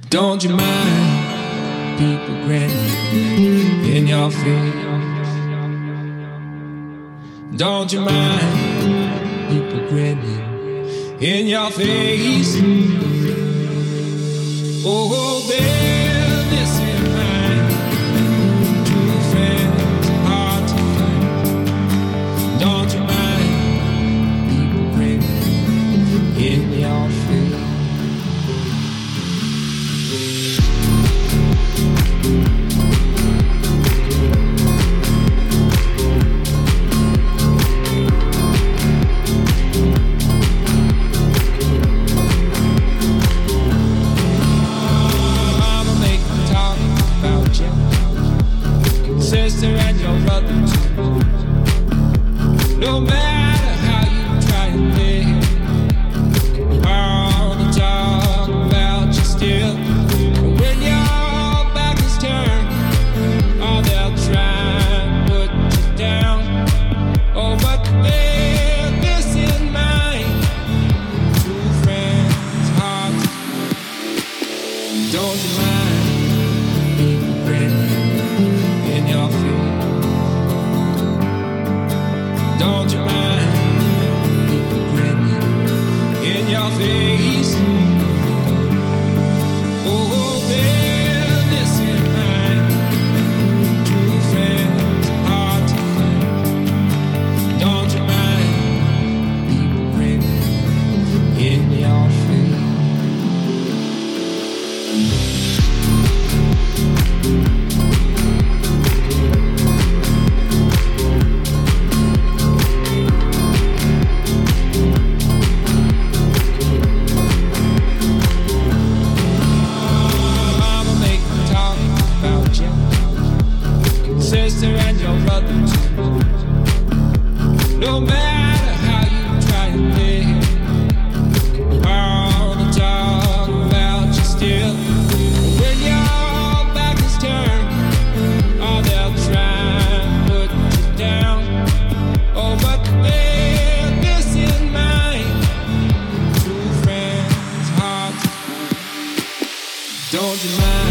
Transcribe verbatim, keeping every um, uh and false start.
Don't you mind people grinning in your face? Don't you mind people grinning in your face? Oh, there, this is mine. True friends, hard to find. Don't you mind people grinning in your face? Sister and your brother too. No matter how you try to live, all the talk about you still. But when your back is turned, oh, they'll try and put you down. Oh, but they're this in mind. True friends, hard to find. Don't you mind people grinning in your face? Don't you mind people grinning in your face? Oh, they're this in mind. True friends, hard to find. Don't you mind people grinning in your face? Sister and your brother too. No matter how you try to live, all the talk about you still. When your back is turned, oh, they'll try and put you down. Oh, but they're this in mind. True friends, hard to find. Don't you mind